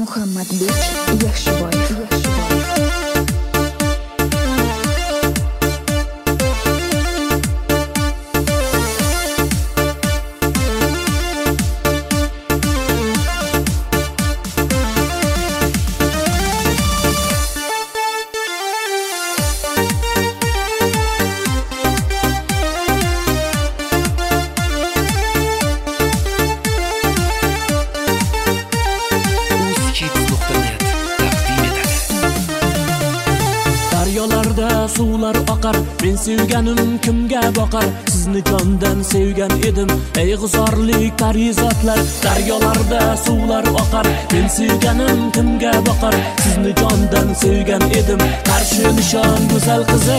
Muhammadbek Yaxshiboyev. Daryolarda suvlar oqar, men sevganim kimga boqar? Sizni jondan sevgan edim, ey g'uzorlik parizotlar. Daryolarda suvlar oqar, men sevganim kimga boqar? Sizni jondan sevgan edim, qarshi nishon go'zal qizi.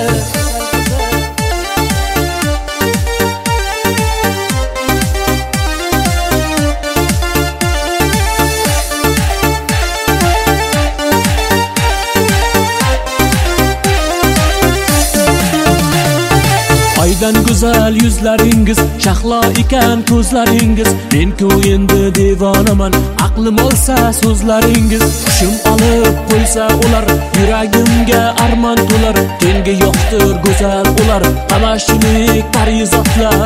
Aydan go'zal yuzlaringiz, shahlo ekan ko'zlaringiz. Men-ku endi devonaman, aqlim olsa so'zlaringiz. Hushim olib qo'ysa ular, yuragimga armon to'lar. Tengi yo'qdir go'zal ular, qamashilik parizotlar.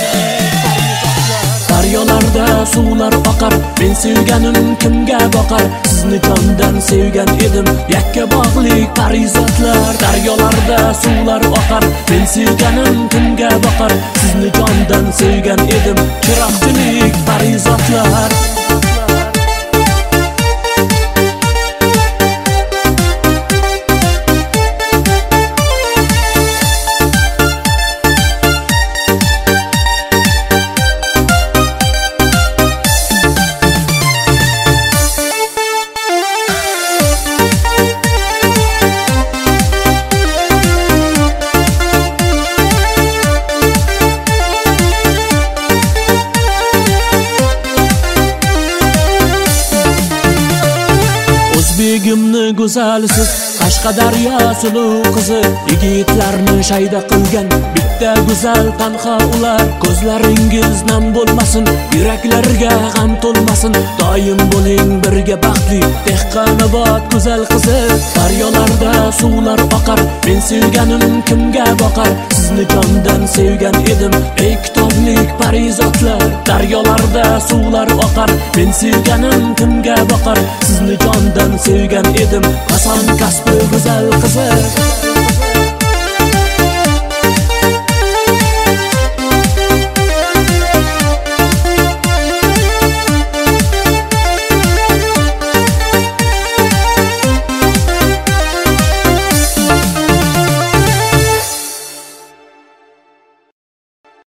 Daryolarda suvlar oqar, men sevganim kimga boqar? Sizni jondan sevgan edim, yakka bog'lik parizotlar. Daryolarda suvlar oqar, men sevganim kimga boqar? Sizni jondan sevgan edim, chiroqchilik parizotlar. Begimni go'zalsiz, Qashqadaryo suluv qizi. Yigitlarni shayda qilgan bitta go'zal tanho ular. Ko'zlaringiz nam bo'lmasin, yuraklarga g'am to'lmasin. Doim bo'ling birga baxtli, Dehqonobod go'zal qizi. Daryolarda suvlar oqar, men sevganim kimga boqar? Sizni jondan sevgan edim, ey kitoblik parizotlar. Daryolarda suvlar oqar, men sevganim kimga boqar? Sizni jondan sevgan edim, Hasan kasbi go'zal qizi.